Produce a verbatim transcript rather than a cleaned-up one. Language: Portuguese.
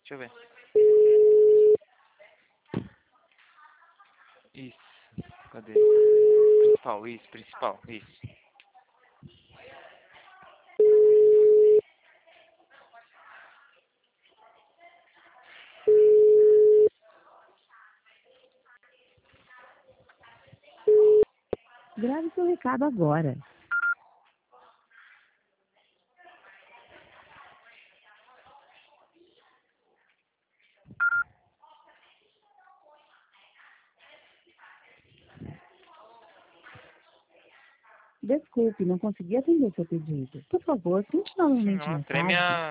Deixa eu ver. Isso. Cadê? Principal, isso, principal, isso. Grave seu recado agora. Desculpe, não consegui atender seu pedido. Por favor, tente Sim, novamente ela mais treme tarde. a